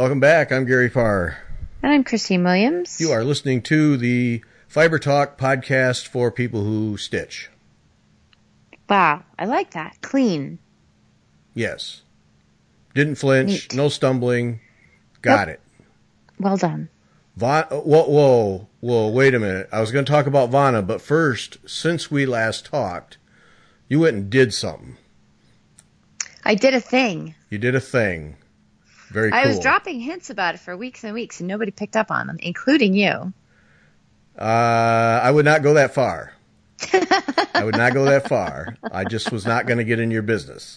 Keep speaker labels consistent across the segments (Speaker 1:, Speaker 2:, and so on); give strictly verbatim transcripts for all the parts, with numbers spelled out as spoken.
Speaker 1: Welcome back. I'm Gary Farr.
Speaker 2: And I'm Christine Williams.
Speaker 1: You are listening to the Fiber Talk podcast for people who stitch.
Speaker 2: Wow, I like that. Clean.
Speaker 1: Yes. Didn't flinch.
Speaker 2: Neat.
Speaker 1: No stumbling. Got
Speaker 2: Nope.
Speaker 1: it.
Speaker 2: Well done.
Speaker 1: Va- whoa, whoa, whoa, wait a minute. I was going to talk about Vanna, but first, since we last talked, you went and did something.
Speaker 2: I did a thing.
Speaker 1: You did a thing. Very cool.
Speaker 2: I was dropping hints about it for weeks and weeks, and nobody picked up on them, including you.
Speaker 1: Uh, I would not go that far. I would not go that far. I just was not going to get in your business.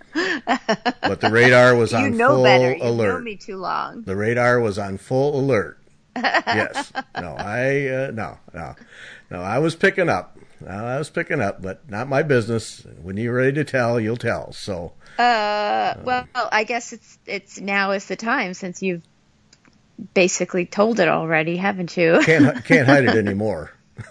Speaker 1: But the radar was
Speaker 2: you
Speaker 1: on
Speaker 2: know
Speaker 1: full
Speaker 2: better. You
Speaker 1: alert.
Speaker 2: know me too long.
Speaker 1: The radar was on full alert. Yes. No, I, uh, no, no, no, I was picking up. No, I was picking up, but not my business. When you're ready to tell, you'll tell. So,
Speaker 2: Uh, well, I guess it's it's now is the time since you've basically told it already, haven't you?
Speaker 1: can't, can't hide it anymore.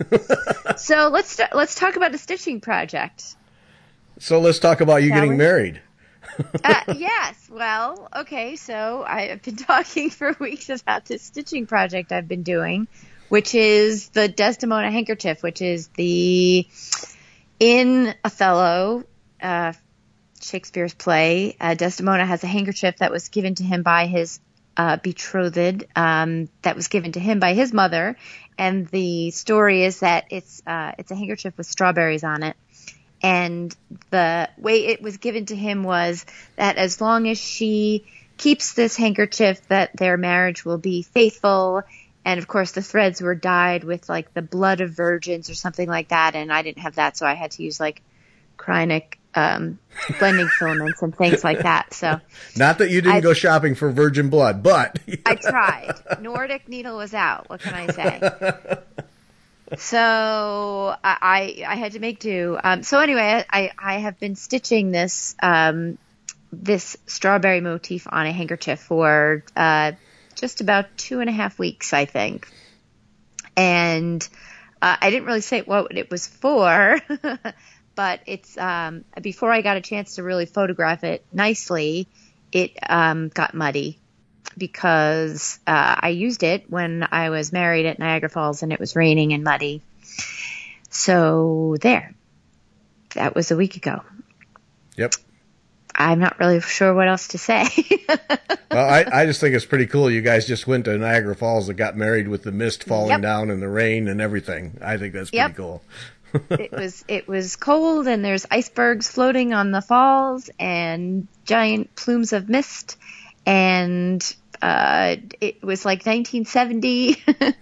Speaker 2: So let's start, let's talk about a stitching project.
Speaker 1: So let's talk about you
Speaker 2: Shall
Speaker 1: getting
Speaker 2: we?
Speaker 1: married.
Speaker 2: Uh, yes. Well, okay. So I've been talking for weeks about this stitching project I've been doing, which is the Desdemona handkerchief, which is the in Othello, uh, Shakespeare's play. Uh, Desdemona has a handkerchief that was given to him by his uh, betrothed, um, that was given to him by his mother, and the story is that it's uh, it's a handkerchief with strawberries on it. And the way it was given to him was that as long as she keeps this handkerchief, that their marriage will be faithful. And of course, the threads were dyed with like the blood of virgins or something like that. And I didn't have that, so I had to use like Krynic um, blending filaments and things like that. So
Speaker 1: Not that you didn't
Speaker 2: I-
Speaker 1: go shopping for virgin blood, but
Speaker 2: I tried. Nordic needle was out. What can I say? So I, I I had to make do. Um, so anyway, I, I have been stitching this um, this strawberry motif on a handkerchief for uh, just about two and a half weeks, I think. And uh, I didn't really say what it was for, but it's um, before I got a chance to really photograph it nicely, it um, got muddy. Because uh, I used it when I was married at Niagara Falls and it was raining and muddy. So there. That was a week ago.
Speaker 1: Yep.
Speaker 2: I'm not really sure what else to say.
Speaker 1: Well, I, I just think it's pretty cool. You guys just went to Niagara Falls and got married with the mist falling
Speaker 2: Yep.
Speaker 1: down and the rain and everything. I think that's pretty
Speaker 2: Yep.
Speaker 1: cool.
Speaker 2: It was it was cold and there's icebergs floating on the falls and giant plumes of mist. And uh, it was like nineteen seventy.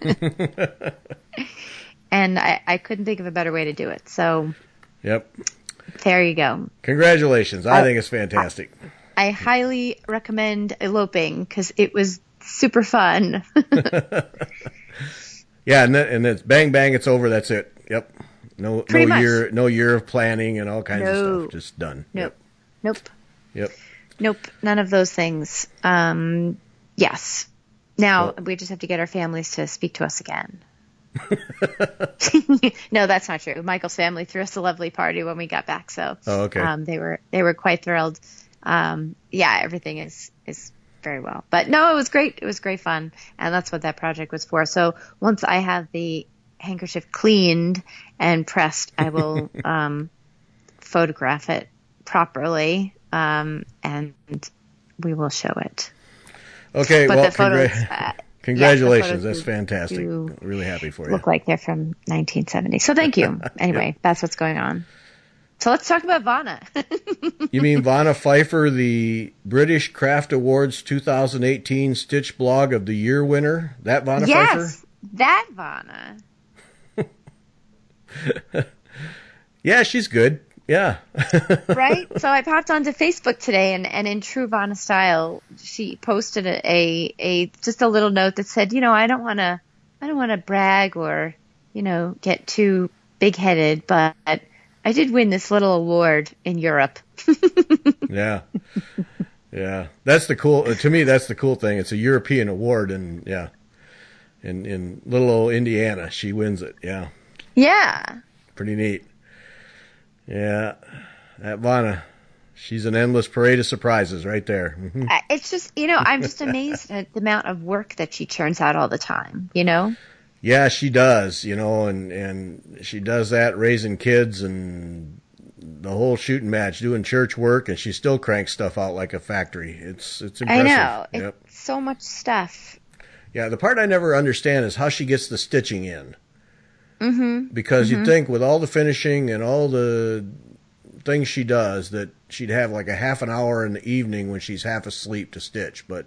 Speaker 2: And I, I couldn't think of a better way to do it. So
Speaker 1: Yep.
Speaker 2: there you go.
Speaker 1: Congratulations. I
Speaker 2: Uh,
Speaker 1: think it's fantastic.
Speaker 2: I highly recommend eloping because it was super fun.
Speaker 1: Yeah, and then, and it's bang bang, it's over. That's it. Yep. No
Speaker 2: Pretty
Speaker 1: no
Speaker 2: much.
Speaker 1: year no year of planning and all kinds
Speaker 2: No.
Speaker 1: of stuff. Just done.
Speaker 2: Nope. Nope.
Speaker 1: Yep.
Speaker 2: Nope. None of those things. Um, yes. Now
Speaker 1: Well-
Speaker 2: we just have to get our families to speak to us again. No, that's not true. Michael's family threw us a lovely party when we got back, so
Speaker 1: Oh, okay.
Speaker 2: um, they were they were quite thrilled. Um, yeah, everything is is very well. But no, it was great. It was great fun, and that's what that project was for. So once I have the handkerchief cleaned and pressed, I will um, photograph it properly, um, and we will show it.
Speaker 1: Okay,
Speaker 2: But
Speaker 1: well,
Speaker 2: the photos,
Speaker 1: congra-
Speaker 2: uh,
Speaker 1: congratulations.
Speaker 2: yeah, the
Speaker 1: That's
Speaker 2: photos
Speaker 1: fantastic.
Speaker 2: do
Speaker 1: Really happy for you.
Speaker 2: look like they're from nineteen seventy. So thank you. Anyway, that's what's going on. So let's talk about Vanna.
Speaker 1: You mean Vanna Pfeiffer, the British Craft Awards twenty eighteen Stitch Blog of the Year winner? That Vanna Pfeiffer?
Speaker 2: Yes, that Vanna.
Speaker 1: Yeah, she's good. Yeah.
Speaker 2: Right? So I popped onto Facebook today, and, and in true Vanna style, she posted a, a, a just a little note that said, you know, I don't want to, I don't want to brag or, you know, get too big-headed, but I did win this little award in Europe.
Speaker 1: Yeah. Yeah. That's the cool, to me, that's the cool thing. It's a European award, and yeah. In, in little old Indiana, she wins it. Yeah.
Speaker 2: Yeah.
Speaker 1: Pretty neat. Yeah. That Vanna, She's an endless parade of surprises right there. Mm-hmm.
Speaker 2: It's just, you know, I'm just amazed at the amount of work that she churns out all the time, you know?
Speaker 1: Yeah, she does, you know, and, and she does that raising kids and the whole shooting match, doing church work, and she still cranks stuff out like a factory. It's it's impressive.
Speaker 2: I know.
Speaker 1: Yep.
Speaker 2: It's so much stuff.
Speaker 1: Yeah, the part I never understand is how she gets the stitching in.
Speaker 2: Mm-hmm.
Speaker 1: Because
Speaker 2: mm-hmm.
Speaker 1: you'd think with all the finishing and all the things she does that she'd have like a half an hour in the evening when she's half asleep to stitch. But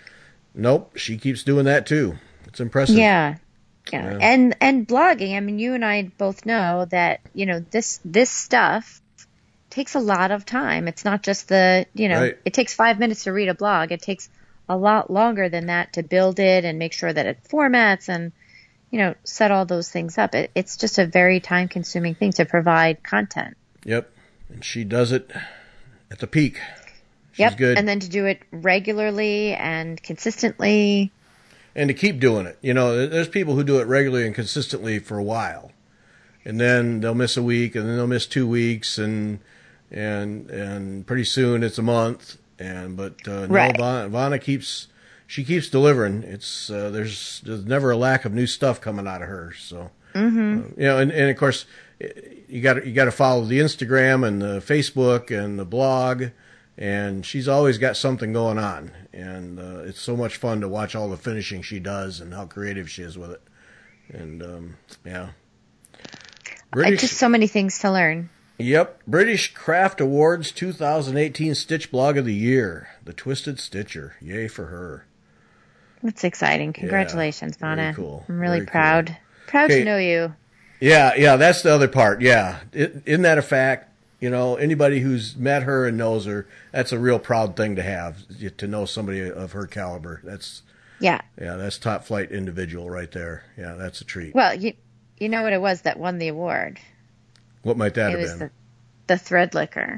Speaker 1: nope, she keeps doing that too. It's impressive.
Speaker 2: Yeah. Yeah. yeah. And and blogging, I mean, you and I both know that, you know, this this stuff takes a lot of time. It's not just the, you know, right. It takes five minutes to read a blog. It takes a lot longer than that to build it and make sure that it formats and, you know, set all those things up. It, it's just a very time-consuming thing to provide content.
Speaker 1: Yep. And she does it at the peak. She's
Speaker 2: yep.
Speaker 1: good.
Speaker 2: And then to do it regularly and consistently.
Speaker 1: And to keep doing it. You know, there's people who do it regularly and consistently for a while. And then they'll miss a week, and then they'll miss two weeks, and and and pretty soon it's a month. And but uh,
Speaker 2: right.
Speaker 1: no, Vonna, Vonna keeps she keeps delivering. It's uh, there's there's never a lack of new stuff coming out of her. So
Speaker 2: mm-hmm.
Speaker 1: uh, you know, and, and of course you got you got to follow the Instagram and the Facebook and the blog. And she's always got something going on, and uh, it's so much fun to watch all the finishing she does and how creative she is with it. And um, yeah,
Speaker 2: British, just so many things to learn.
Speaker 1: Yep, British Craft Awards twenty eighteen Stitch Blog of the Year, the Twisted Stitcher. Yay for her!
Speaker 2: That's exciting. Congratulations,
Speaker 1: yeah,
Speaker 2: Vonna.
Speaker 1: Cool.
Speaker 2: I'm really
Speaker 1: very
Speaker 2: proud.
Speaker 1: Cool.
Speaker 2: Proud
Speaker 1: okay.
Speaker 2: to know you.
Speaker 1: Yeah, yeah, that's the other part. Yeah, it, isn't that a fact? You know, anybody who's met her and knows her, that's a real proud thing to have, to know somebody of her caliber. That's
Speaker 2: yeah,
Speaker 1: yeah, that's top flight individual right there. Yeah, that's a treat.
Speaker 2: Well, you you know what it was that won the award?
Speaker 1: What might that
Speaker 2: it
Speaker 1: have
Speaker 2: was
Speaker 1: been?
Speaker 2: The, the thread licker.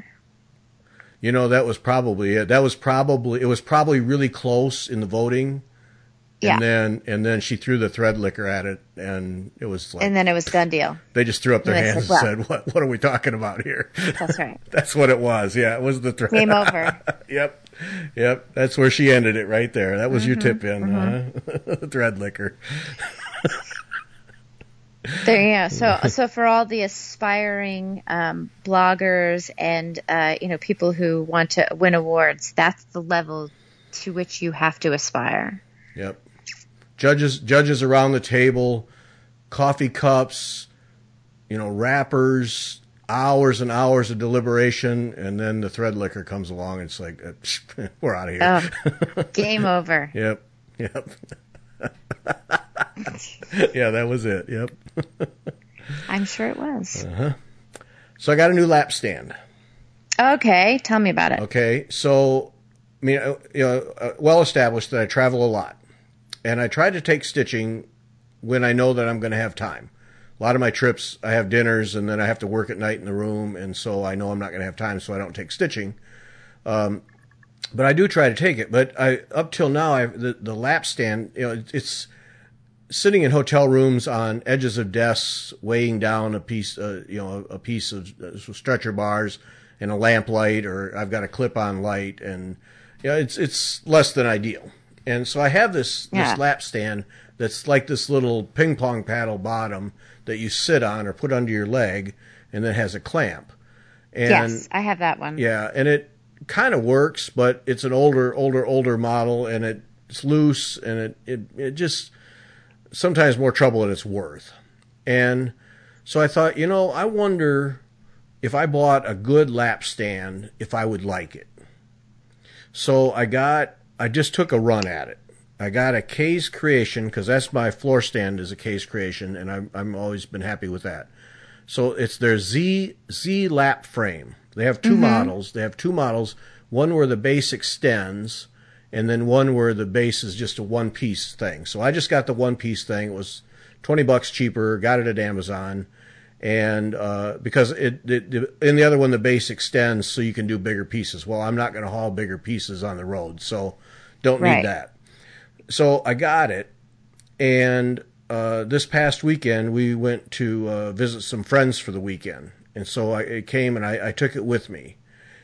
Speaker 1: You know, that was probably it. That was probably it was probably really close in the voting.
Speaker 2: Yeah.
Speaker 1: And then and then she threw the thread licker at it, and it was like,
Speaker 2: and then it was done deal.
Speaker 1: They just threw up their
Speaker 2: and
Speaker 1: hands
Speaker 2: said, well,
Speaker 1: and said, "What? What are we talking about here?"
Speaker 2: That's right.
Speaker 1: That's what it was. Yeah, it was the thread.
Speaker 2: Game over.
Speaker 1: Yep, yep. That's where she ended it right there. That was
Speaker 2: mm-hmm,
Speaker 1: your tip in
Speaker 2: mm-hmm.
Speaker 1: uh, thread licker.
Speaker 2: There you go. So, so for all the aspiring um, bloggers and uh, you know people who want to win awards, that's the level to which you have to aspire.
Speaker 1: Yep. Judges, judges around the table, coffee cups, you know, wrappers, hours and hours of deliberation, and then the thread licker comes along, and it's like, uh, we're out of here.
Speaker 2: Oh, game over.
Speaker 1: Yep, yep. Yeah, that was it. Yep.
Speaker 2: I'm sure it was.
Speaker 1: Uh-huh. So I got a new lap stand.
Speaker 2: Okay, tell me about it.
Speaker 1: Okay, so I mean, you know, well established that I travel a lot. And I try to take stitching when I know that I'm going to have time. A lot of my trips, I have dinners, and then I have to work at night in the room, and so I know I'm not going to have time, so I don't take stitching. Um, but I do try to take it. But I, up till now, I, the, the lap stand, you know, it's sitting in hotel rooms on edges of desks, weighing down a piece, uh, you know, a piece of uh, stretcher bars and a lamp light, or I've got a clip-on light, and you know, it's it's less than ideal. And so I have this,
Speaker 2: yeah.
Speaker 1: this lap stand that's like this little ping pong paddle bottom that you sit on or put under your leg, and then has a clamp. And,
Speaker 2: yes, I have that one.
Speaker 1: Yeah, and it kind of works, but it's an older, older, older model, and it's loose, and it, it, it just sometimes more trouble than it's worth. And so I thought, you know, I wonder if I bought a good lap stand, if I would like it. So I got... I just took a run at it. I got a Kay's Creation, because that's my floor stand is a Kay's Creation, and I'm I'm always been happy with that. So it's their Z Z lap frame. They have two mm-hmm. models. They have two models. One where the base extends, and then one where the base is just a one piece thing. So I just got the one piece thing. It was twenty bucks cheaper. Got it at Amazon, and uh, because it, it in the other one the base extends, so you can do bigger pieces. Well, I'm not going to haul bigger pieces on the road, so. Don't need
Speaker 2: right.
Speaker 1: that. So I got it, and uh, this past weekend we went to uh, visit some friends for the weekend, and so I it came and I, I took it with me.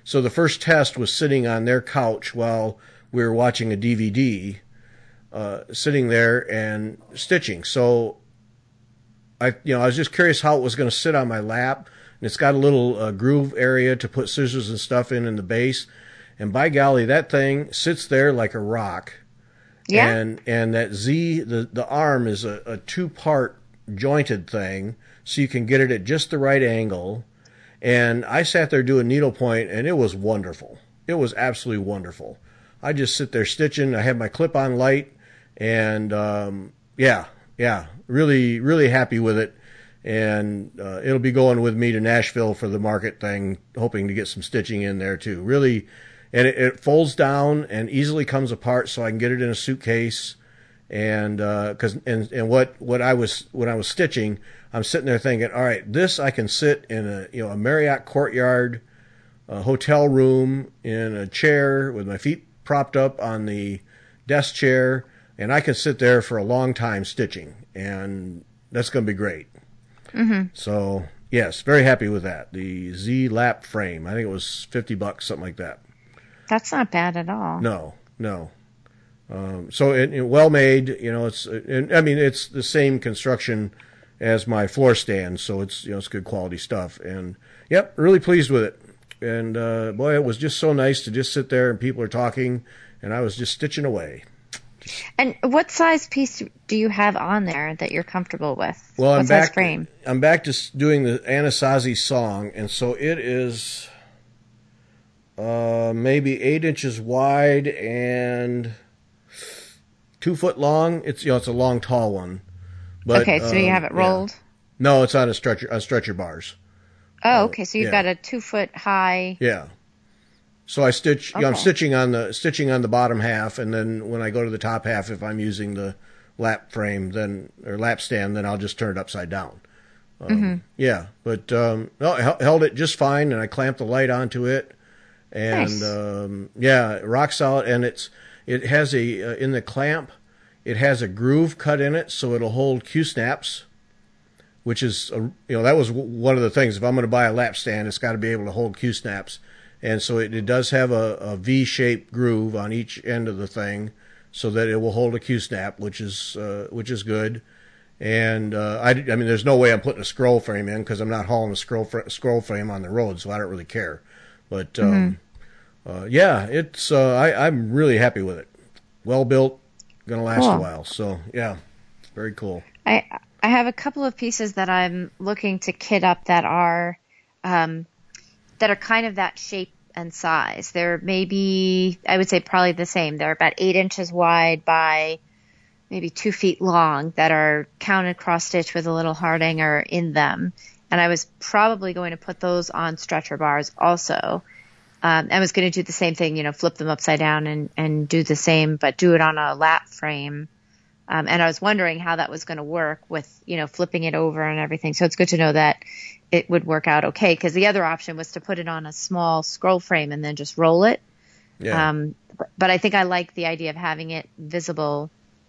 Speaker 1: So the first test was sitting on their couch while we were watching a D V D, uh, sitting there and stitching. So I, you know, I was just curious how it was going to sit on my lap. And it's got a little uh, groove area to put scissors and stuff in in the base. And by golly, that thing sits there like a rock.
Speaker 2: Yeah.
Speaker 1: And and that Z, the, the arm is a, a two-part jointed thing, so you can get it at just the right angle. And I sat there doing needlepoint, and it was wonderful. It was absolutely wonderful. I just sit there stitching. I had my clip-on light, and um, yeah, yeah, really, really happy with it. And uh, it'll be going with me to Nashville for the market thing, hoping to get some stitching in there too. Really, and it, it folds down and easily comes apart, so I can get it in a suitcase. And because uh, and and what what I was when I was stitching, I'm sitting there thinking, all right, this I can sit in a you know a Marriott Courtyard, a hotel room in a chair with my feet propped up on the desk chair, and I can sit there for a long time stitching, and that's going to be great.
Speaker 2: Mm-hmm.
Speaker 1: So yes, very happy with that. The Z lap frame, I think it was fifty bucks, something like that.
Speaker 2: That's not bad at all.
Speaker 1: No, no. Um, so it, it well made, you know. It's, it, I mean, it's the same construction as my floor stand, so it's you know it's good quality stuff. And yep, really pleased with it. And uh, boy, it was just so nice to just sit there and people are talking, and I was just stitching away.
Speaker 2: And what size piece do you have on there that you're comfortable with?
Speaker 1: Well,
Speaker 2: what
Speaker 1: I'm
Speaker 2: size
Speaker 1: back.
Speaker 2: frame?
Speaker 1: I'm back to doing the Anasazi song, and so it is uh, maybe eight inches wide and two foot long. It's you know it's a long, tall one. But,
Speaker 2: okay, so
Speaker 1: um,
Speaker 2: you have it rolled?
Speaker 1: Yeah. No, it's on a stretcher, on stretcher bars.
Speaker 2: Oh, okay. So you've
Speaker 1: yeah.
Speaker 2: got a two foot high.
Speaker 1: Yeah. So I stitch.
Speaker 2: Okay.
Speaker 1: You know, I'm stitching on the stitching on the bottom half, and then when I go to the top half, if I'm using the lap frame, then or lap stand, then I'll just turn it upside down. Um,
Speaker 2: mm-hmm.
Speaker 1: Yeah, but um, no, I held it just fine, and I clamped the light onto it, and
Speaker 2: nice.
Speaker 1: um, yeah, rock solid. And it's it has a uh, in the clamp, it has a groove cut in it, so it'll hold Q snaps. Which is, a, you know, that was one of the things. If I'm going to buy a lap stand, it's got to be able to hold Q snaps. And so it, it does have a, a V-shaped groove on each end of the thing so that it will hold a Q snap, which is uh, which is good. And, uh, I, I mean, there's no way I'm putting a scroll frame in because I'm not hauling a scroll, fr- scroll frame on the road, so I don't really care. But, um, mm-hmm. uh, yeah, it's uh, I, I'm really happy with it. Well built, going to last
Speaker 2: cool.
Speaker 1: a while. So, yeah, very cool.
Speaker 2: I I have a couple of pieces that I'm looking to kit up that are um, that are kind of that shape and size. They're maybe, I would say probably the same. They're about eight inches wide by maybe two feet long that are counted cross stitch with a little hardanger in them. And I was probably going to put those on stretcher bars also. Um, I was going to do the same thing, you know, flip them upside down and, and do the same, but do it on a lap frame. Um, and I was wondering how that was going to work with, you know, flipping it over and everything. So it's good to know that it would work out okay. Because the other option was to put it on a small scroll frame and then just roll it.
Speaker 1: Yeah.
Speaker 2: Um, but, but I think I like the idea of having it visible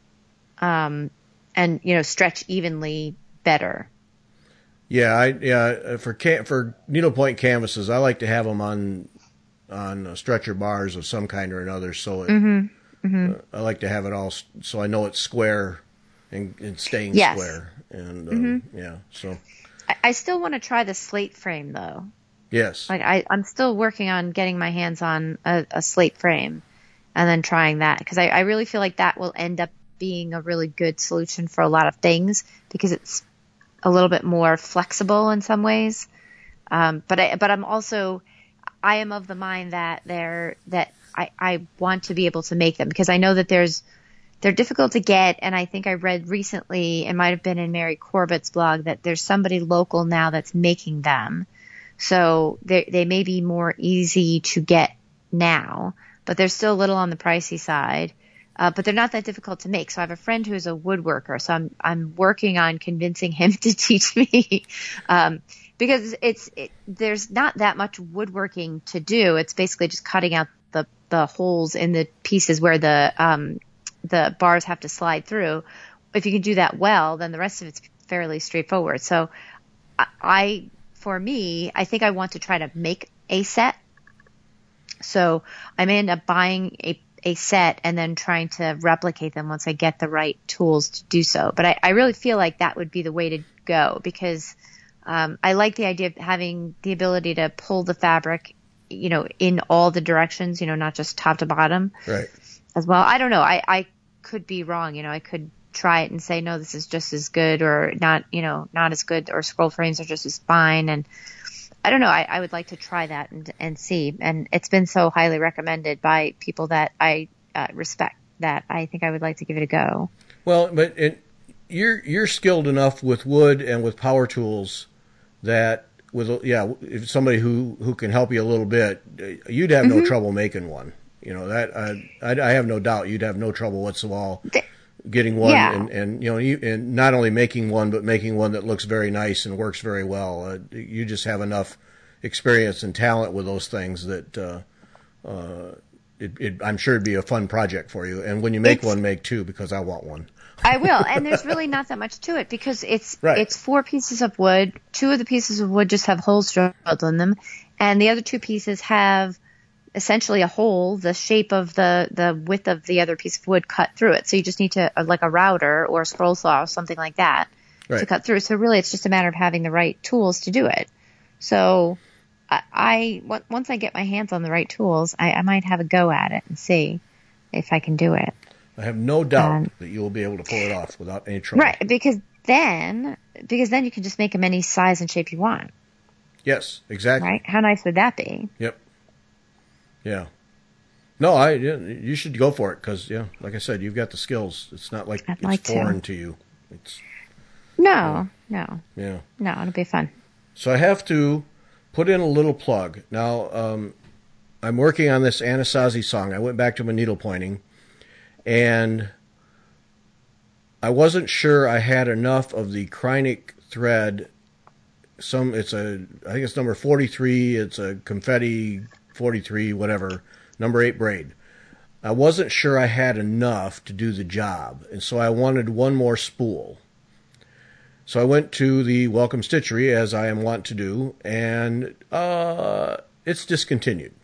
Speaker 2: um, and, you know, stretch evenly better.
Speaker 1: Yeah, I yeah for can, for needlepoint canvases, I like to have them on on stretcher bars of some kind or another. So it,
Speaker 2: Mm-hmm. Mm-hmm.
Speaker 1: Uh, I like to have it all so I know it's square and, and staying
Speaker 2: yes.
Speaker 1: square. And um,
Speaker 2: mm-hmm.
Speaker 1: yeah, so
Speaker 2: I, I still want to try the slate frame though.
Speaker 1: yes,
Speaker 2: Like I, I'm still working on getting my hands on a, a slate frame, and then trying that because I, I really feel like that will end up being a really good solution for a lot of things because it's a little bit more flexible in some ways. Um, but I, but I'm also I am of the mind that they're that. I, I want to be able to make them because I know that there's they're difficult to get, and I think I read recently, it might have been in Mary Corbett's blog, that there's somebody local now that's making them. So they they may be more easy to get now, but they're still a little on the pricey side. Uh, but they're not that difficult to make. So I have a friend who's a woodworker, so I'm I'm working on convincing him to teach me. um, because it's it, there's not that much woodworking to do. It's basically just cutting out the the holes in the pieces where the um, the bars have to slide through. If you can do that well, then the rest of it's fairly straightforward. So I, I for me, I think I want to try to make a set So I may end up buying a, a set and then trying to replicate them once I get the right tools to do so. But I, I really feel like that would be the way to go because um, I like the idea of having the ability to pull the fabric, you know, in all the directions, you know, not just top to bottom.
Speaker 1: Right.
Speaker 2: As well. I don't know. I, I could be wrong. You know, I could try it and say, no, this is just as good or not, you know, not as good or scroll frames are just as fine. And I don't know. I, I would like to try that and, and see. And it's been so highly recommended by people that I uh, respect that I think I would like to give it a go.
Speaker 1: Well, but it, you're you're skilled enough with wood and with power tools that with yeah, if somebody who, who can help you a little bit, you'd have no mm-hmm. trouble making one. You know that uh, I, I have no doubt you'd have no trouble whatsoever getting one,
Speaker 2: yeah.
Speaker 1: and, and you know, you, and not only making one, but making one that looks very nice and works very well. Uh, you just have enough experience and talent with those things that uh, uh, it, it, I'm sure it'd be a fun project for you. And when you make it's, one, make two because I want one.
Speaker 2: I will, and there's really not that much to it because it's
Speaker 1: right.
Speaker 2: it's four pieces of wood. Two of the pieces of wood just have holes drilled in them, and the other two pieces have essentially a hole, the shape of the, the width of the other piece of wood cut through it. So you just need to, like a router or a scroll saw or something like that
Speaker 1: right.
Speaker 2: to cut through. So really it's just a matter of having the right tools to do it. So I, I once I get my hands on the right tools, I, I might have a go at it and see if I can do it.
Speaker 1: I have no doubt
Speaker 2: um,
Speaker 1: that you will be able to pull it off without any trouble.
Speaker 2: Right. Because then, because then you can just make them any size and shape you want.
Speaker 1: Yes, exactly.
Speaker 2: Right. How nice would that be?
Speaker 1: Yep. Yeah. No, I yeah, you should go for it because, yeah, like I said, you've got the skills. It's not like
Speaker 2: I'd
Speaker 1: it's
Speaker 2: like
Speaker 1: foreign
Speaker 2: to.
Speaker 1: to you. It's
Speaker 2: No, no.
Speaker 1: Yeah.
Speaker 2: No, it'll be fun.
Speaker 1: So I have to put in a little plug. Now, um, I'm working on this Anasazi song. I went back to my needle pointing, and I wasn't sure I had enough of the Kreinik thread. Some, it's a, I think it's number forty-three. It's a confetti forty-three, whatever, number eight braid. I wasn't sure I had enough to do the job, and so I wanted one more spool. So I went to the Welcome Stitchery, as I am wont to do, and uh, it's discontinued.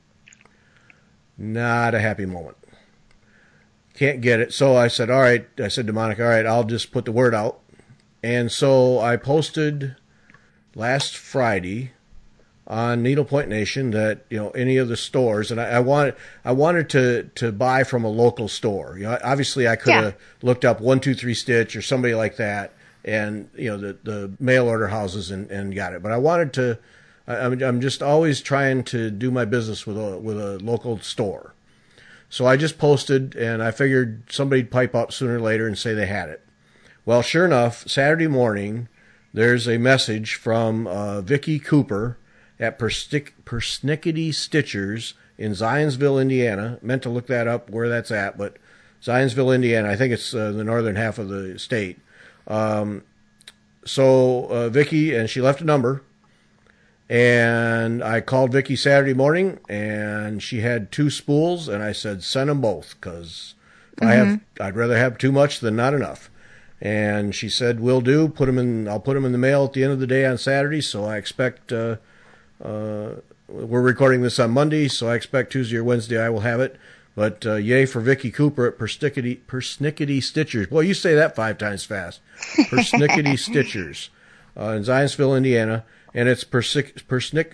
Speaker 1: Not a happy moment. Can't get it. So I said, all right, I said to Monica, all right, I'll just put the word out. And so I posted last Friday on Needlepoint Nation that, you know, any of the stores, and I, I wanted I wanted to, to buy from a local store. You know, obviously I could have yeah. looked up one two three Stitch or somebody like that, and you know the, the mail order houses and, and got it. But I wanted to. I, I'm I'm just always trying to do my business with a with a local store. So I just posted, and I figured somebody'd pipe up sooner or later and say they had it. Well, sure enough, Saturday morning, there's a message from uh, Vicki Cooper at Persnick, Persnickety Stitchers in Zionsville, Indiana. Meant to look that up where that's at, but Zionsville, Indiana. I think it's uh, the northern half of the state. Um, so uh, Vicki, and she left a number, and I called Vicki Saturday morning, and she had two spools, and I said send them both because mm-hmm. I have I'd rather have too much than not enough. And she said, "Will do. Put them in. I'll put them in the mail at the end of the day on Saturday. So I expect." Uh, Uh, we're recording this on Monday, so I expect Tuesday or Wednesday I will have it. But uh, yay for Vicki Cooper at Persnickety, Persnickety Stitchers. Boy, you say that five times fast. Persnickety Stitchers uh, in Zionsville, Indiana. And it's Persick, Persnick,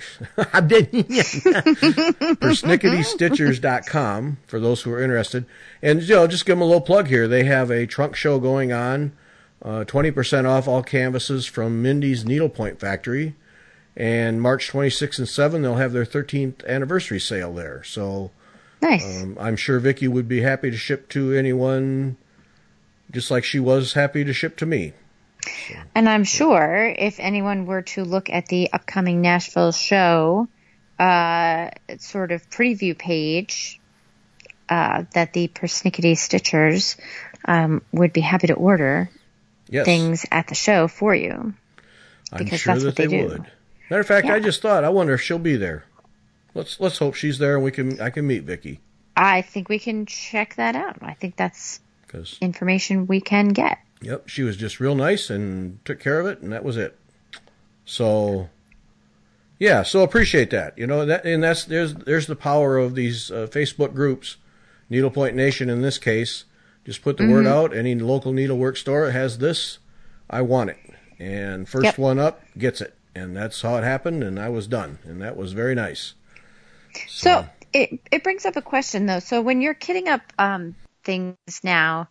Speaker 1: persnickety stitchers dot com for those who are interested. And, you know, just give them a little plug here. They have a trunk show going on, uh, twenty percent off all canvases from Mindy's Needlepoint Factory. And March twenty-sixth and seventh, they'll have their thirteenth anniversary sale there. So
Speaker 2: nice.
Speaker 1: Um, I'm sure Vicki would be happy to ship to anyone just like she was happy to ship to me. So.
Speaker 2: And I'm sure if anyone were to look at the upcoming Nashville show uh, sort of preview page, uh, that the Persnickety Stitchers um, would be happy to order yes. things at the show for you.
Speaker 1: I'm sure that's that what they, they would. Matter of fact, yeah. I just thought, I wonder if she'll be there. Let's let's hope she's there and we can I can meet Vicki.
Speaker 2: I think we can check that out. I think that's information we can get.
Speaker 1: Yep, she was just real nice and took care of it, and that was it. So, Yeah, so appreciate that. You know that, and that's there's there's the power of these uh, Facebook groups, Needlepoint Nation in this case. Just put the mm-hmm. word out. Any local needlework store has this. I want it, and first yep. one up gets it, and that's how it happened. And I was done, and that was very nice.
Speaker 2: So, so it it brings up a question though. So when you're kitting up um, things now.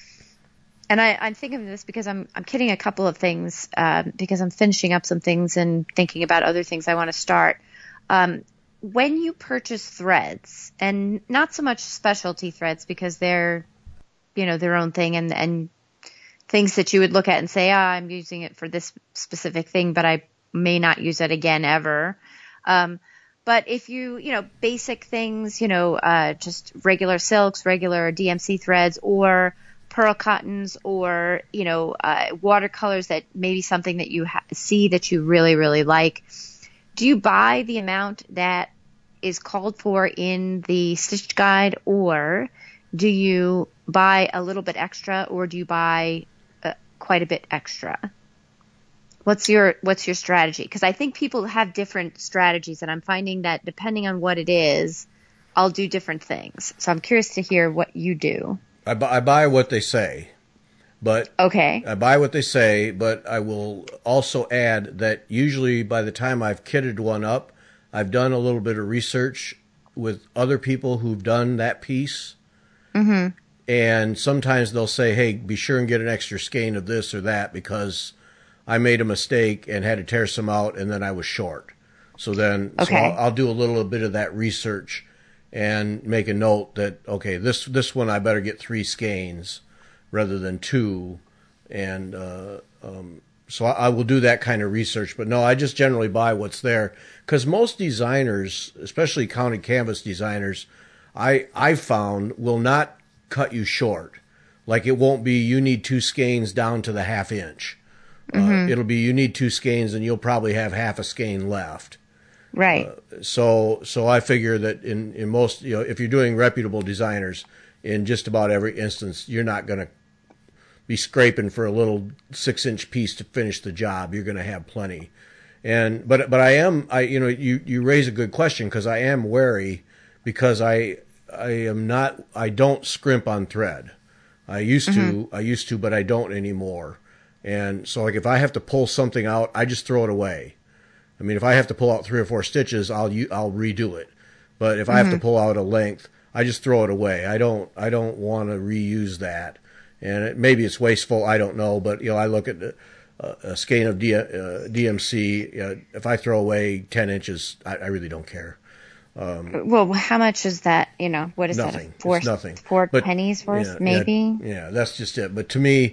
Speaker 2: And I, I'm thinking of this because I'm I'm kidding a couple of things uh, because I'm finishing up some things and thinking about other things I want to start. Um, when you purchase threads, and not so much specialty threads because they're, you know, their own thing, and and things that you would look at and say, ah, I'm using it for this specific thing, but I may not use it again ever. Um, but if you, you know, basic things, you know, uh, just regular silks, regular D M C threads, or pearl cottons, or, you know, uh, watercolors that maybe something that you ha- see that you really, really like. Do you buy the amount that is called for in the stitch guide, or do you buy a little bit extra, or do you buy uh, quite a bit extra? What's your, what's your strategy? Because I think people have different strategies, and I'm finding that depending on what it is, I'll do different things. So I'm curious to hear what you do.
Speaker 1: I buy, I buy what they say, but
Speaker 2: okay.
Speaker 1: I buy what they say, but I will also add that usually by the time I've kitted one up, I've done a little bit of research with other people who've done that piece.
Speaker 2: Mm-hmm.
Speaker 1: And sometimes they'll say, hey, be sure and get an extra skein of this or that because I made a mistake and had to tear some out and then I was short. So then
Speaker 2: okay.
Speaker 1: so I'll, I'll do a little bit of that research and make a note that, okay, this this one I better get three skeins rather than two. And uh, um, so I, I will do that kind of research. But no, I just generally buy what's there. Because most designers, especially counted canvas designers, I, I've found will not cut you short. Like it won't be you need two skeins down to the half inch. Mm-hmm. Uh, it'll be you need two skeins and you'll probably have half a skein left.
Speaker 2: Right.
Speaker 1: Uh, so, so I figure that in, in most, you know, if you're doing reputable designers, in just about every instance, you're not going to be scraping for a little six inch piece to finish the job. You're going to have plenty. And, but, but I am, I, you know, you, you raise a good question because I am wary because I, I am not, I don't scrimp on thread. I used mm-hmm. to, I used to, but I don't anymore. And so like if I have to pull something out, I just throw it away. I mean, if I have to pull out three or four stitches, I'll I'll redo it. But if I have mm-hmm. to pull out a length, I just throw it away. I don't I don't want to reuse that. And it, maybe it's wasteful. I don't know. But you know, I look at the, uh, a skein of D, uh, D M C. Uh, if I throw away ten inches, I, I really don't care.
Speaker 2: Um, well, how much is that? You know, what is
Speaker 1: nothing.
Speaker 2: that? Four,
Speaker 1: it's nothing.
Speaker 2: Four
Speaker 1: but,
Speaker 2: pennies worth,
Speaker 1: yeah,
Speaker 2: maybe.
Speaker 1: Yeah, yeah, that's just it. But to me,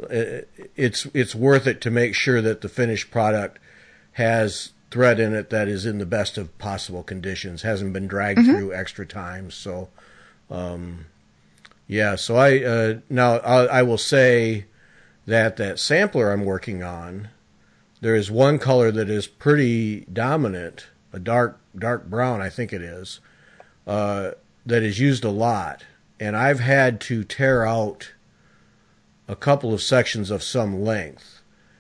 Speaker 1: it's it's worth it to make sure that the finished product has thread in it that is in the best of possible conditions, hasn't been dragged mm-hmm. through extra times. So, um, yeah, so I, uh, now I, I will say that that sampler I'm working on, there is one color that is pretty dominant, a dark, dark brown, I think it is, uh, that is used a lot. And I've had to tear out a couple of sections of some length.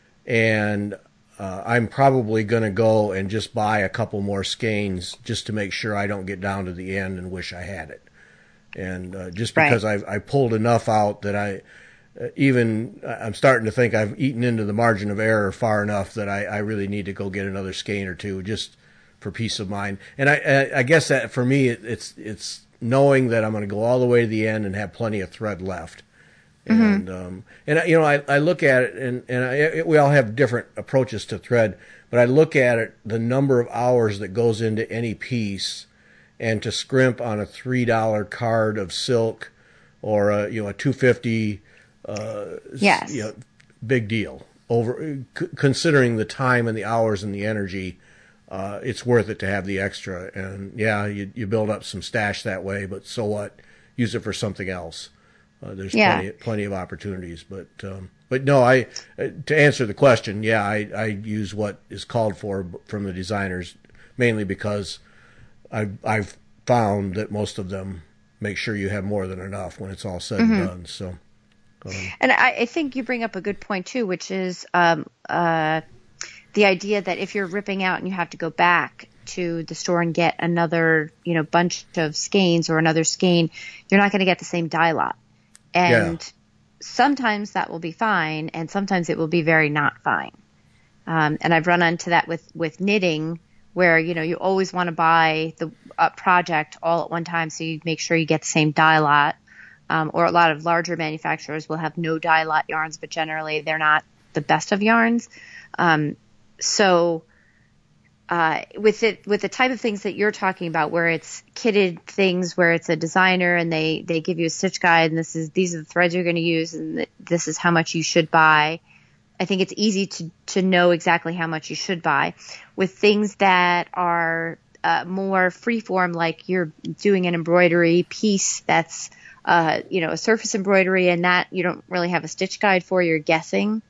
Speaker 1: And Uh, I'm probably going to go and just buy a couple more skeins just to make sure I don't get down to the end and wish I had it. And uh, just because right. I've I pulled enough out that I uh, even I'm starting to think I've eaten into the margin of error far enough that I, I really need to go get another skein or two just for peace of mind. And I I guess that for me it, it's it's knowing that I'm going to go all the way to the end and have plenty of thread left. And, mm-hmm. um, and, you know, I, I look at it and, and I, it, we all have different approaches to thread, but I look at it, the number of hours that goes into any piece, and to scrimp on a three dollar card of silk or a, you know, a two fifty, uh,
Speaker 2: yes.
Speaker 1: you know, big deal over c- considering the time and the hours and the energy. Uh, it's worth it to have the extra. And yeah, you, you build up some stash that way, but so what? Use it for something else. Uh, there's yeah. plenty, plenty of opportunities, but um, but no, I uh, to answer the question, yeah, I, I use what is called for from the designers mainly because I've I've found that most of them make sure you have more than enough when it's all said mm-hmm. and done. So, um,
Speaker 2: and I, I think you bring up a good point too, which is um, uh, the idea that if you're ripping out and you have to go back to the store and get another, you know, bunch of skeins or another skein, you're not going to get the same dye lot. And yeah. sometimes that will be fine, and sometimes it will be very not fine. Um, and I've run into that with, with knitting, where, you know, you always want to buy the uh, project all at one time, so you make sure you get the same dye lot. Um, or a lot of larger manufacturers will have no dye lot yarns, but generally they're not the best of yarns. Um, so uh, with it, with the type of things that you're talking about, where it's kitted things, where it's a designer and they, they give you a stitch guide, and this is these are the threads you're going to use, and th- this is how much you should buy. I think it's easy to to know exactly how much you should buy. With things that are uh, more freeform, like you're doing an embroidery piece that's uh, you know, a surface embroidery, and that you don't really have a stitch guide for, you're guessing,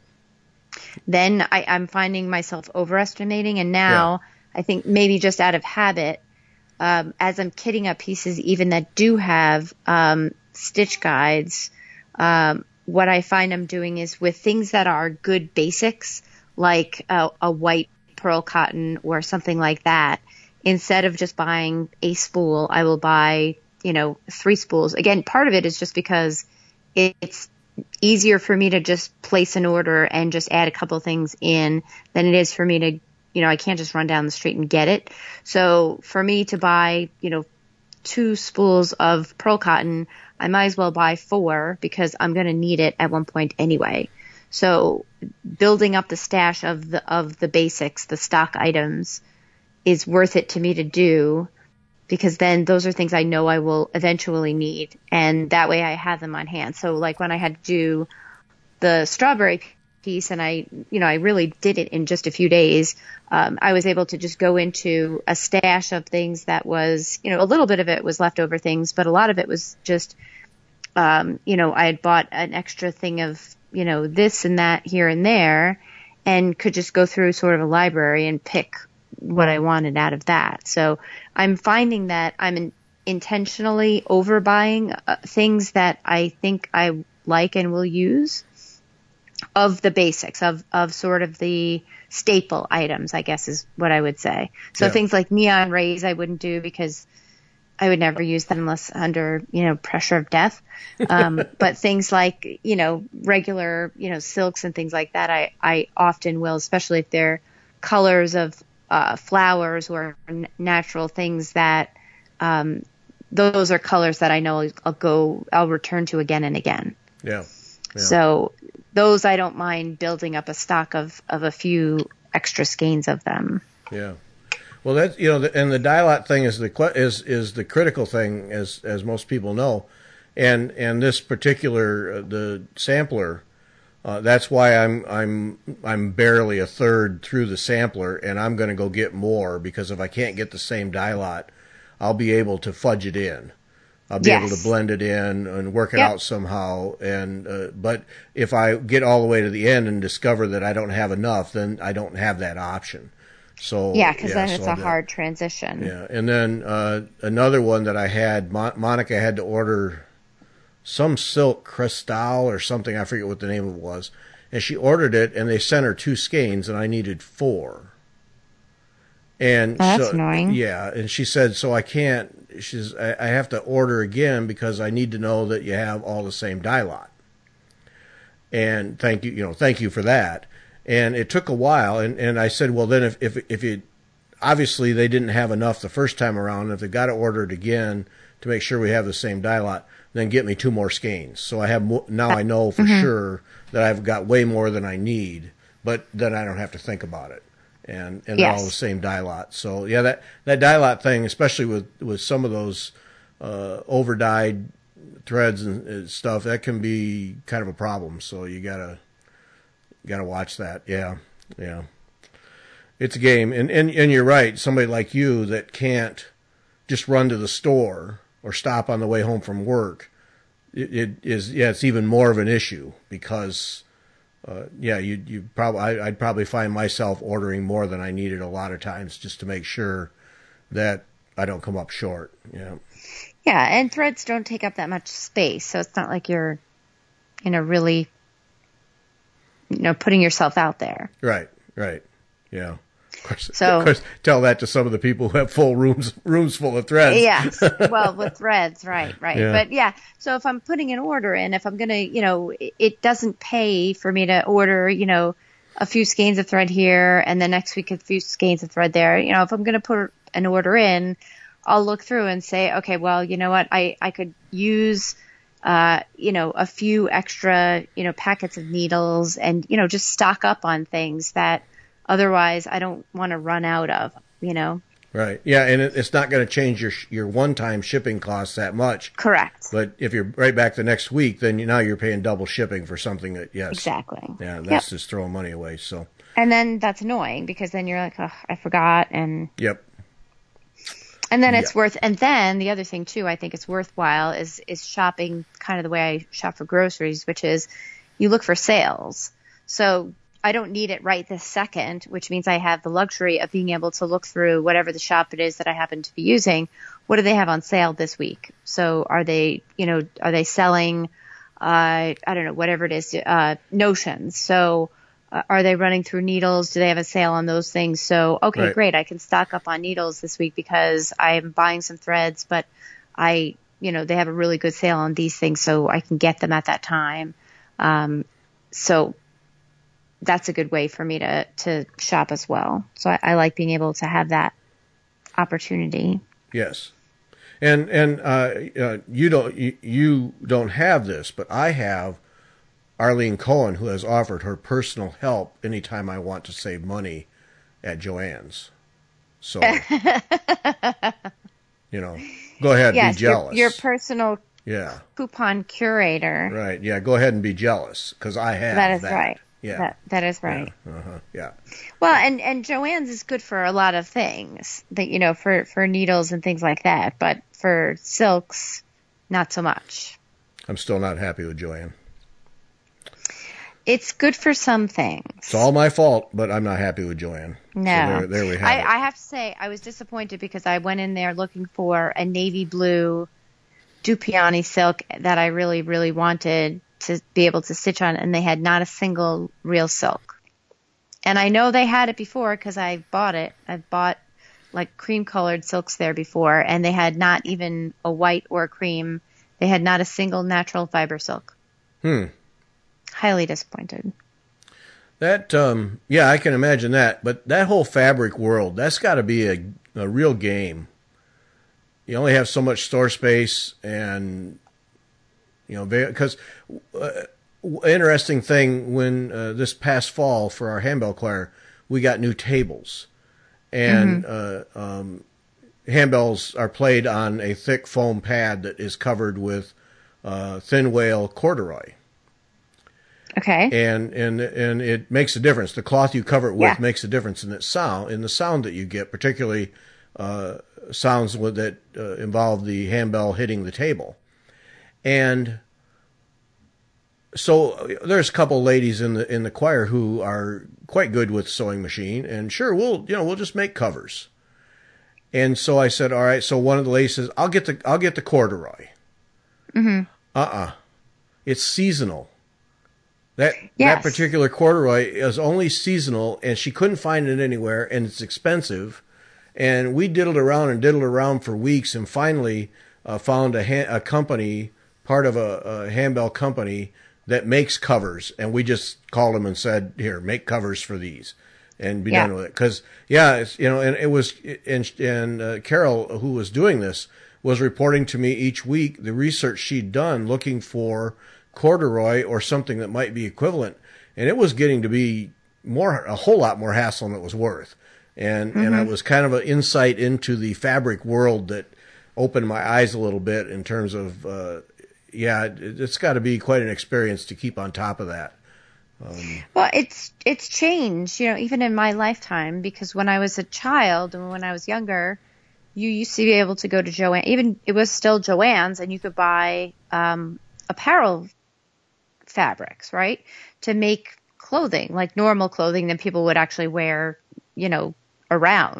Speaker 2: then I, I'm finding myself overestimating. And now yeah. I think maybe just out of habit, um, as I'm kitting up pieces, even that do have um, stitch guides, um, what I find I'm doing is with things that are good basics, like a, a white pearl cotton or something like that, instead of just buying a spool, I will buy, you know, three spools. Again, part of it is just because it's easier for me to just place an order and just add a couple of things in than it is for me to, you know, I can't just run down the street and get it. So for me to buy, you know, two spools of pearl cotton, I might as well buy four, because I'm going to need it at one point anyway. So building up the stash of the, of the basics, the stock items, is worth it to me to do, because then those are things I know I will eventually need, and that way I have them on hand. So like when I had to do the strawberry piece, and I, you know, I really did it in just a few days, um, I was able to just go into a stash of things that was, you know, a little bit of it was leftover things, but a lot of it was just, um, you know, I had bought an extra thing of, you know, this and that here and there, and could just go through sort of a library and pick what I wanted out of that. So I'm finding that I'm in, intentionally overbuying uh, things that I think I like and will use, of the basics, of, of sort of the staple items, I guess is what I would say. So yeah. Things like neon rays I wouldn't do, because I would never use them unless under, you know, pressure of death. Um, but things like, you know, regular, you know, silks and things like that, I, I often will, especially if they're colors of Uh, flowers or n- natural things that, um, those are colors that I know I'll, I'll go, I'll return to again and again.
Speaker 1: Yeah. yeah.
Speaker 2: So those I don't mind building up a stock of, of a few extra skeins of them.
Speaker 1: Yeah. Well, that's, you know, the, and the dye lot thing is the, is, is the critical thing, as, as most people know. And, and this particular, uh, the sampler, Uh, that's why I'm I'm I'm barely a third through the sampler, and I'm going to go get more, because if I can't get the same dye lot, I'll be able to fudge it in. I'll be yes. able to blend it in and work it yep. out somehow. And uh, but if I get all the way to the end and discover that I don't have enough, then I don't have that option. So
Speaker 2: yeah, because
Speaker 1: yeah,
Speaker 2: then it's
Speaker 1: so
Speaker 2: a hard transition.
Speaker 1: Yeah, and then uh, another one that I had, Mon- Monica had to order some silk crystal or something, I forget what the name of it was, and she ordered it, and they sent her two skeins, and I needed four. And
Speaker 2: oh, that's
Speaker 1: so,
Speaker 2: annoying.
Speaker 1: Yeah, and she said, so I can't, she's, I, I have to order again, because I need to know that you have all the same dye lot. And thank you, you know, thank you for that. And it took a while, and, and I said, well, then if, if, if you, obviously they didn't have enough the first time around, if they got to order it again to make sure we have the same dye lot, then get me two more skeins. So I have mo- now I know for mm-hmm. sure that I've got way more than I need, but then I don't have to think about it. And and yes. they're all the same dye lot. So yeah, that, that dye lot thing, especially with, with some of those uh, over dyed threads and, and stuff, that can be kind of a problem. So you gotta gotta watch that. Yeah, yeah. It's a game, and and and you're right. Somebody like you that can't just run to the store or stop on the way home from work, it, it is, yeah, it's even more of an issue, because, uh, yeah, you you probably, I, I'd probably find myself ordering more than I needed a lot of times, just to make sure that I don't come up short. Yeah.
Speaker 2: Yeah, and threads don't take up that much space, so it's not like you're, you know, really, you know, putting yourself out there.
Speaker 1: Right, right. Yeah. Of course,
Speaker 2: So,
Speaker 1: of course, tell that to some of the people who have full rooms rooms full of threads.
Speaker 2: Yes. Well, with threads, right, right.
Speaker 1: Yeah.
Speaker 2: But yeah, so if I'm putting an order in, if I'm going to, you know, it, it doesn't pay for me to order, you know, a few skeins of thread here and then next week a few skeins of thread there. You know, if I'm going to put an order in, I'll look through and say, okay, well, you know what, I, I could use, uh, you know, a few extra, you know, packets of needles and, you know, just stock up on things that otherwise I don't want to run out of, you know.
Speaker 1: Right. Yeah, and it, it's not going to change your your one-time shipping costs that much.
Speaker 2: Correct.
Speaker 1: But if you're right back the next week, then you, now you're paying double shipping for something that, yes.
Speaker 2: Exactly.
Speaker 1: Yeah, that's
Speaker 2: Yep.
Speaker 1: just throwing money away. So.
Speaker 2: And then that's annoying because then you're like, oh, I forgot. And
Speaker 1: Yep.
Speaker 2: and then it's
Speaker 1: Yep.
Speaker 2: worth, and then the other thing too, I think it's worthwhile is, is shopping kind of the way I shop for groceries, which is you look for sales. So I don't need it right this second, which means I have the luxury of being able to look through whatever the shop it is that I happen to be using. What do they have on sale this week? So are they, you know, are they selling, uh, I don't know, whatever it is, uh, notions. So uh, are they running through needles? Do they have a sale on those things? So, okay,
Speaker 1: Right.
Speaker 2: great. I can stock up on needles this week because I'm buying some threads, but I, you know, they have a really good sale on these things, so I can get them at that time. Um, so that's a good way for me to, to shop as well. So I, I like being able to have that opportunity.
Speaker 1: Yes. And and uh, uh, you don't you, you don't have this, but I have Arlene Cohen, who has offered her personal help anytime I want to save money at Joann's. So, you know, go ahead,
Speaker 2: Yes,
Speaker 1: be jealous.
Speaker 2: Your, your personal
Speaker 1: yeah,
Speaker 2: coupon curator.
Speaker 1: right. Yeah, go ahead and be jealous because I have
Speaker 2: That is
Speaker 1: that.
Speaker 2: right.
Speaker 1: Yeah,
Speaker 2: That, that is right.
Speaker 1: Yeah. Uh-huh. Yeah.
Speaker 2: Well, and, and Joann's is good for a lot of things that, you know, for, for needles and things like that, but for silks, not so much.
Speaker 1: I'm still not happy with Joann.
Speaker 2: It's good for some things.
Speaker 1: It's all my fault, but I'm not happy with Joann.
Speaker 2: No.
Speaker 1: So there, there we have
Speaker 2: I,
Speaker 1: it.
Speaker 2: I have to say, I was disappointed because I went in there looking for a navy blue Dupioni silk that I really, really wanted to be able to stitch on, and they had not a single real silk. And I know they had it before because I bought it. I've bought like cream colored silks there before, and they had not even a white or a cream. They had not a single natural fiber silk.
Speaker 1: Hmm.
Speaker 2: Highly disappointed.
Speaker 1: That, um, yeah, I can imagine that. But that whole fabric world, that's got to be a, a real game. You only have so much store space, and you know, because uh, interesting thing when uh, this past fall for our handbell choir, we got new tables, and mm-hmm. uh, um, handbells are played on a thick foam pad that is covered with uh, thin wale corduroy.
Speaker 2: Okay.
Speaker 1: And and and it makes a difference. The cloth you cover it with
Speaker 2: yeah.
Speaker 1: makes a difference in its sound, in the sound that you get, particularly uh, sounds with, that uh, involve the handbell hitting the table. And so there's a couple ladies in the in the choir who are quite good with sewing machine, and sure, we'll you know we'll just make covers. And so I said, all right. So one of the ladies says, I'll get the I'll get the corduroy.
Speaker 2: Mm-hmm.
Speaker 1: Uh-uh. It's seasonal. That
Speaker 2: yes.
Speaker 1: that particular corduroy is only seasonal, and she couldn't find it anywhere, and it's expensive. And we diddled around and diddled around for weeks, and finally uh, found a, ha- a company, part of a, a handbell company that makes covers, and we just called them and said, "Here, make covers for these," and be
Speaker 2: yeah.
Speaker 1: done with it. Because yeah, it's, you know, and it was, and and uh, Carol, who was doing this, was reporting to me each week the research she'd done looking for corduroy or something that might be equivalent, and it was getting to be more a whole lot more hassle than it was worth. And mm-hmm. and it was kind of an insight into the fabric world that opened my eyes a little bit in terms of uh, yeah, it, it's got to be quite an experience to keep on top of that. Um,
Speaker 2: well, it's it's changed, you know, even in my lifetime, because when I was a child and when I was younger, you used to be able to go to Joann, even it was still Joann's, and you could buy um, apparel fabrics, right, to make clothing, like normal clothing that people would actually wear, you know, around,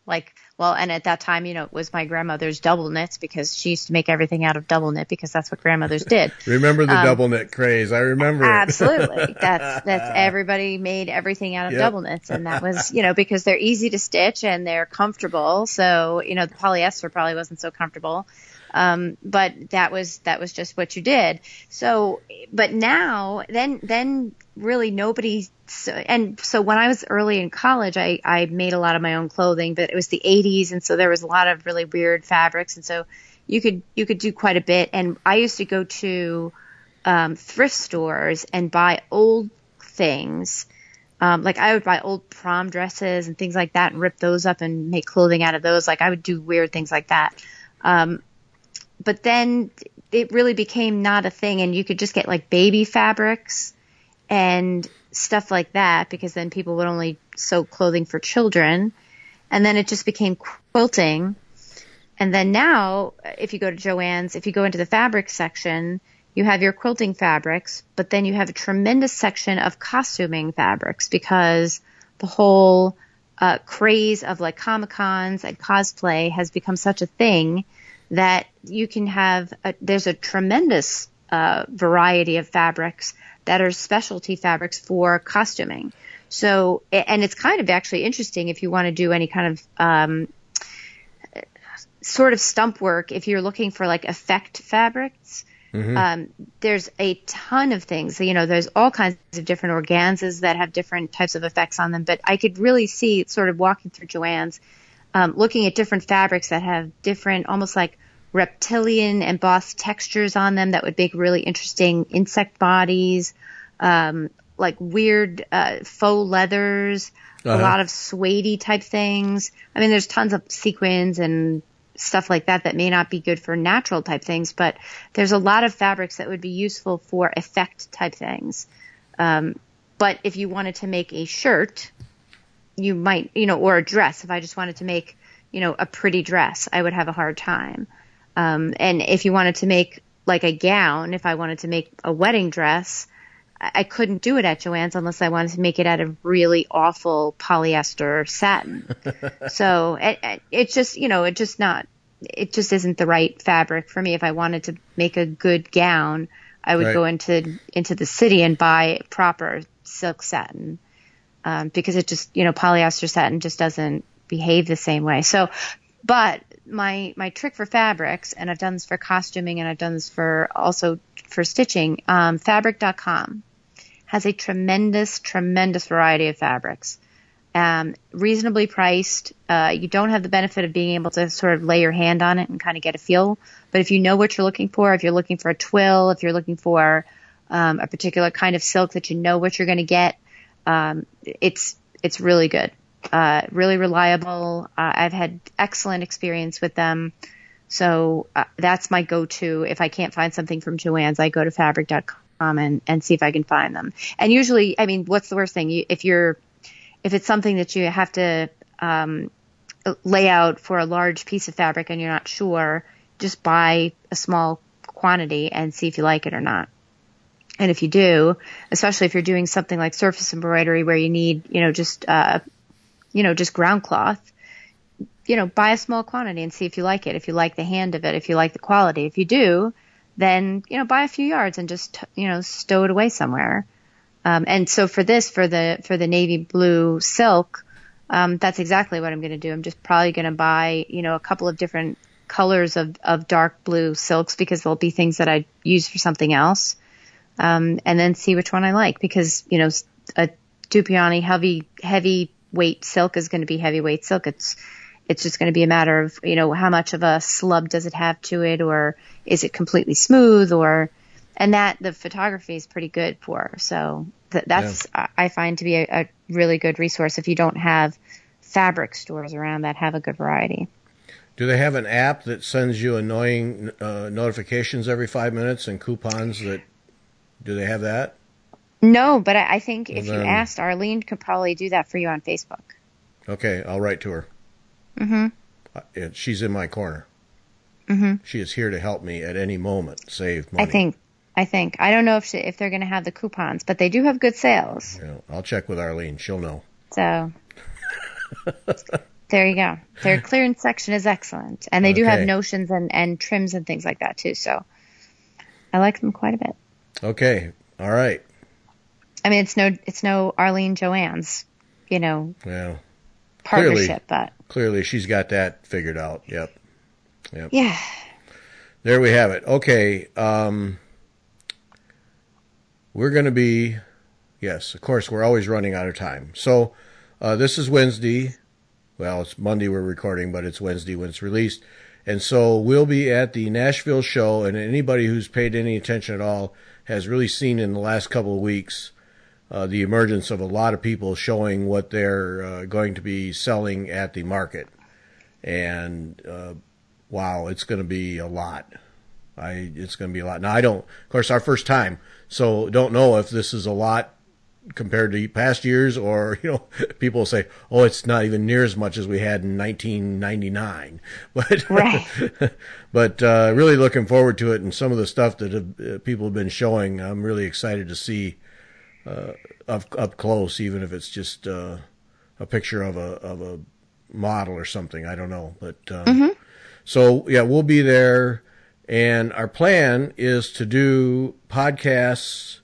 Speaker 2: Like, well, and at that time, you know, it was my grandmother's double knits because she used to make everything out of double knit because that's what grandmothers did.
Speaker 1: Remember the
Speaker 2: Um,
Speaker 1: double knit craze? I remember it.
Speaker 2: Absolutely. That's, that's everybody made everything out of
Speaker 1: Yep.
Speaker 2: double knits. And that was, you know, because they're easy to stitch and they're comfortable. So, you know, the polyester probably wasn't so comfortable. Um, but that was, that was just what you did. So, but now, then, then really nobody, so, and so when I was early in college, I, I made a lot of my own clothing, but it was the eighties. And so there was a lot of really weird fabrics. And so you could, you could do quite a bit. And I used to go to, um, thrift stores and buy old things. Um, like I would buy old prom dresses and things like that and rip those up and make clothing out of those. Like I would do weird things like that. Um, But then it really became not a thing, and you could just get like baby fabrics and stuff like that because then people would only sew clothing for children. And then it just became quilting. And then now, if you go to Joann's, if you go into the fabric section, you have your quilting fabrics, but then you have a tremendous section of costuming fabrics because the whole uh, craze of like Comic-Cons and cosplay has become such a thing that you can have, a, there's a tremendous uh, variety of fabrics that are specialty fabrics for costuming. So, and it's kind of actually interesting if you want to do any kind of um, sort of stump work, if you're looking for like effect fabrics. Mm-hmm. Um, there's a ton of things. You know, there's all kinds of different organzas that have different types of effects on them. But I could really see sort of walking through Joann's, um, looking at different fabrics that have different, almost like reptilian embossed textures on them that would make really interesting insect bodies, um, like weird uh, faux leathers, uh-huh. a lot of suede type things. I mean, there's tons of sequins and stuff like that that may not be good for natural type things, but there's a lot of fabrics that would be useful for effect type things. Um, but if you wanted to make a shirt, you might, you know, or a dress, if I just wanted to make, you know, a pretty dress, I would have a hard time. Um, and if you wanted to make like a gown, if I wanted to make a wedding dress, I, I couldn't do it at Joann's unless I wanted to make it out of really awful polyester satin. So it, it, it's just, you know, it just not, it just isn't the right fabric for me. If I wanted to make a good gown, I would right. go into, into the city and buy proper silk satin. Um, because it just, you know, polyester satin just doesn't behave the same way. So, but my, my trick for fabrics, and I've done this for costuming and I've done this for also for stitching, um, fabric dot com has a tremendous, tremendous variety of fabrics. Um, reasonably priced. Uh, you don't have the benefit of being able to sort of lay your hand on it and kind of get a feel. But if you know what you're looking for, if you're looking for a twill, if you're looking for, um, a particular kind of silk that you know what you're going to get, um, it's, it's really good. Uh, really reliable. Uh, I've had excellent experience with them. So, uh, that's my go-to. If I can't find something from Joann's, I go to fabric dot com and, and see if I can find them. And usually, I mean, what's the worst thing? You, if you're, if it's something that you have to, um, lay out for a large piece of fabric and you're not sure, just buy a small quantity and see if you like it or not. And if you do, especially if you're doing something like surface embroidery where you need, you know, just, uh, you know, just ground cloth, you know, buy a small quantity and see if you like it, if you like the hand of it, if you like the quality. If you do, then, you know, buy a few yards and just, you know, stow it away somewhere. Um, and so for this, for the, for the navy blue silk, um, that's exactly what I'm going to do. I'm just probably going to buy, you know, a couple of different colors of, of dark blue silks because there'll be things that I use for something else. Um, and then see which one I like because, you know, a Dupioni heavy, heavy weight silk is going to be heavyweight silk. It's, it's just going to be a matter of, you know, how much of a slub does it have to it, or is it completely smooth, or, and that the photography is pretty good for. So th- that's, yeah. I find to be a, a really good resource if you don't have fabric stores around that have a good variety.
Speaker 1: Do they have an app that sends you annoying uh, notifications every five minutes and coupons that, do they have that?
Speaker 2: No, but I, I think
Speaker 1: well,
Speaker 2: if
Speaker 1: then,
Speaker 2: you asked, Arlene could probably do that for you on Facebook.
Speaker 1: Okay, I'll write to her.
Speaker 2: Mm-hmm.
Speaker 1: Uh, she's in my corner.
Speaker 2: Mm-hmm.
Speaker 1: She is here to help me at any moment save money.
Speaker 2: I think. I think. I don't know if she, if they're going to have the coupons, but they do have good sales.
Speaker 1: Yeah, I'll check with Arlene. She'll know.
Speaker 2: So. There you go. Their clearance section is excellent. And they do
Speaker 1: Okay.
Speaker 2: have notions and, and trims and things like that too. So I like them quite a bit.
Speaker 1: Okay. All right.
Speaker 2: I mean, it's no, it's no Arlene Joanne's, you know,
Speaker 1: Well,
Speaker 2: partnership,
Speaker 1: clearly,
Speaker 2: but
Speaker 1: clearly she's got that figured out. Yep. Yep.
Speaker 2: yeah.
Speaker 1: There we have it. Okay. Um, we're going to be, yes, of course, we're always running out of time. So uh, this is Wednesday. Well, it's Monday we're recording, but it's Wednesday when it's released. And so we'll be at the Nashville show, and anybody who's paid any attention at all has really seen in the last couple of weeks uh, the emergence of a lot of people showing what they're uh, going to be selling at the market. And uh, wow, it's going to be a lot. I it's going to be a lot. Now, I don't, of course, our first time, so don't know if this is a lot compared to past years, or, you know, people will say, oh, it's not even near as much as we had in nineteen ninety-nine. But,
Speaker 2: Right.
Speaker 1: but uh, really looking forward to it, and some of the stuff that have, uh, people have been showing, I'm really excited to see uh, up up close, even if it's just uh, a picture of a of a model or something. I don't know, but um,
Speaker 2: Mm-hmm.
Speaker 1: so yeah, we'll be there, and our plan is to do podcasts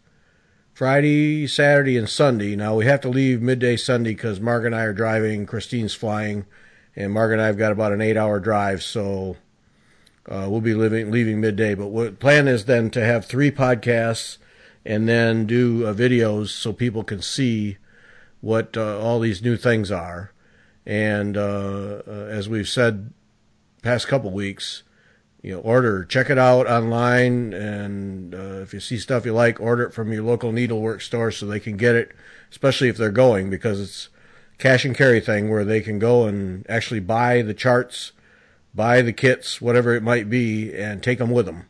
Speaker 1: Friday, Saturday, and Sunday. Now, we have to leave midday Sunday because Mark and I are driving, Christine's flying, and Mark and I have got about an eight-hour drive, so uh, we'll be leaving, leaving midday. But the plan is then to have three podcasts and then do uh, videos so people can see what uh, all these new things are. And uh, uh, as we've said past couple weeks, you know, order, check it out online, and uh, if you see stuff you like, order it from your local needlework store so they can get it, especially if they're going, because it's cash and carry thing where they can go and actually buy the charts, buy the kits, whatever it might be, and take them with them.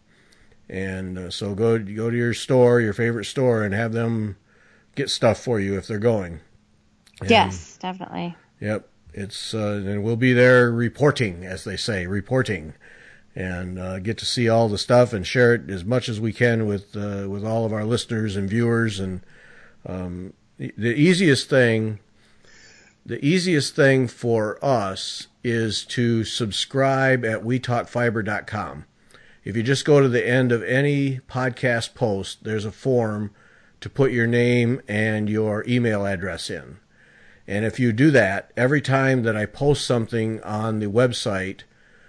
Speaker 1: And uh, so go go to your store, your favorite store, and have them get stuff for you if they're going. And,
Speaker 2: Yes, definitely.
Speaker 1: Yep. It's uh, and we'll be there reporting, as they say, reporting. And uh, get to see all the stuff and share it as much as we can with uh, with all of our listeners and viewers. And um, the, the easiest thing, the easiest thing for us is to subscribe at we talk fiber dot com. If you just go to the end of any podcast post, there's a form to put your name and your email address in. And if you do that, every time that I post something on the website,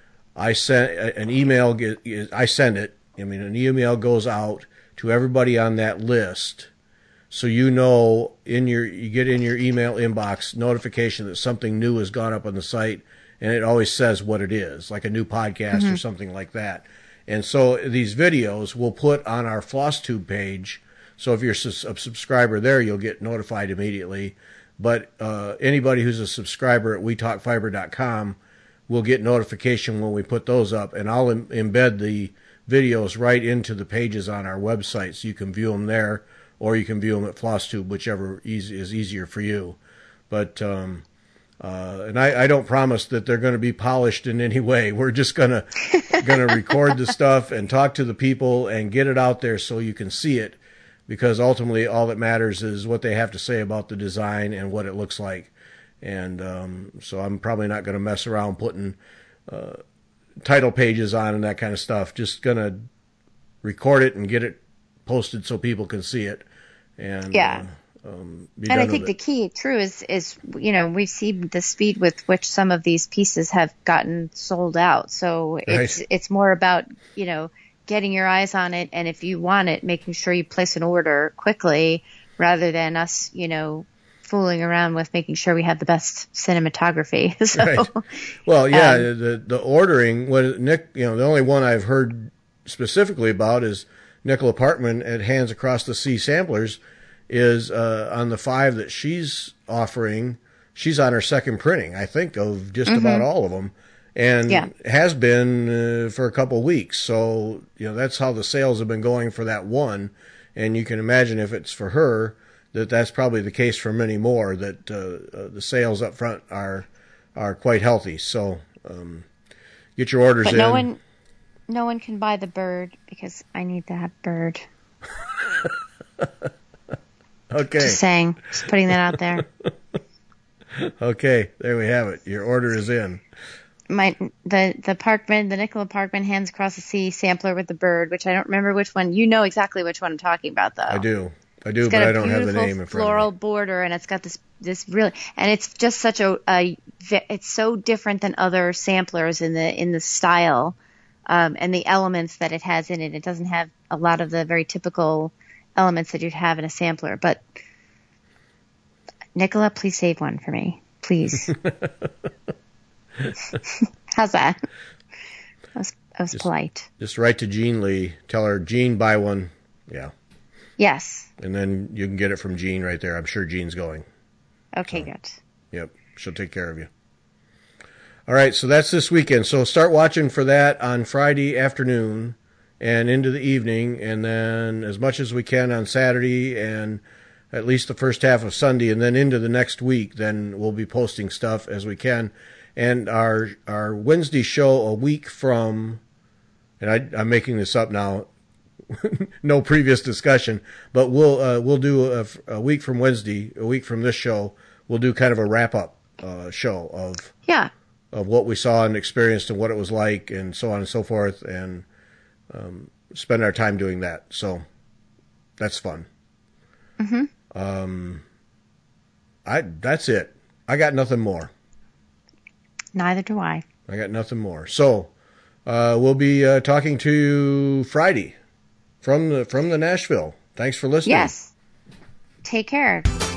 Speaker 1: I send an email. I send it. I mean, an email goes out to everybody on that list, so you know in your you get in your email inbox notification that something new has gone up on the site, and it always says what it is, like a new podcast mm-hmm. or something like that. And so these videos we'll put on our FlossTube page. So if you're a subscriber there, you'll get notified immediately. But uh, anybody who's a subscriber at we talk fiber dot com. We'll get notification when we put those up, and I'll em- embed the videos right into the pages on our website, so you can view them there, or you can view them at FlossTube, whichever easy, is easier for you. But um, uh, and I, I don't promise that they're going to be polished in any way. We're just gonna gonna record the stuff and talk to the people and get it out there so you can see it, because ultimately all that matters is what they have to say about the design and what it looks like. And um, so I'm probably not going to mess around putting uh, title pages on and that kind of stuff. Just going to record it and get it posted so people can see it. And
Speaker 2: yeah.
Speaker 1: Uh, um,
Speaker 2: and I think the key, true, is, is, you know, we see the speed with which some of these pieces have gotten sold out. So it's, right. it's more about, you know, getting your eyes on it. And if you want it, making sure you place an order quickly rather than us, you know, fooling around with making sure we have the best cinematography. So,
Speaker 1: right. Well, yeah,
Speaker 2: um,
Speaker 1: the the ordering. What Nick, you know, the only one I've heard specifically about is Nicola Parkman at Hands Across the Sea Samplers. Is uh, on the five that she's offering. She's on her second printing, I think, of just mm-hmm. about all of them, and
Speaker 2: yeah.
Speaker 1: has been uh, for a couple of weeks. So you know that's how the sales have been going for that one, and you can imagine if it's for her, that that's probably the case for many more, that uh, uh, the sales up front are are quite healthy. So um, get your orders
Speaker 2: but
Speaker 1: in.
Speaker 2: No one, no one can buy the bird because I need that bird.
Speaker 1: Okay.
Speaker 2: Just saying. Just putting that out there.
Speaker 1: Okay, there we have it. Your order is in.
Speaker 2: My the the Parkman, the Nicola Parkman Hands Across the Sea sampler with the bird, which I don't remember which one. You know exactly which one I'm talking about, though.
Speaker 1: I do. I do, but I don't have the name in front of me. It's got a beautiful floral border,
Speaker 2: and it's got this this really, and it's just such a, a it's so different than other samplers in the in the style, um, and the elements that it has in it. It doesn't have a lot of the very typical elements that you'd have in a sampler. But Nicola, please save one for me, please. How's that? I was, I was
Speaker 1: just,
Speaker 2: polite.
Speaker 1: Just write to Jean Lee. Tell her, Jean, buy one. Yeah.
Speaker 2: Yes.
Speaker 1: And then you can get it from Jean right there. I'm sure Jean's going.
Speaker 2: Okay,
Speaker 1: so,
Speaker 2: good.
Speaker 1: Yep. She'll take care of you. All right. So that's this weekend. So start watching for that on Friday afternoon and into the evening. And then as much as we can on Saturday and at least the first half of Sunday. And then into the next week, then we'll be posting stuff as we can. And our our Wednesday show a week from, and I, I'm making this up now, no previous discussion, but we'll uh, we'll do a, a week from Wednesday, a week from this show, we'll do kind of a wrap up uh, show of
Speaker 2: yeah
Speaker 1: of what we saw and experienced and what it was like and so on and so forth, and um, spend our time doing that. So that's fun.
Speaker 2: Mm-hmm.
Speaker 1: Um, I that's it. I got nothing more.
Speaker 2: Neither do I.
Speaker 1: I got nothing more. So uh, we'll be uh, talking to you Friday from the from the Nashville. Thanks for listening.
Speaker 2: Yes. Take care.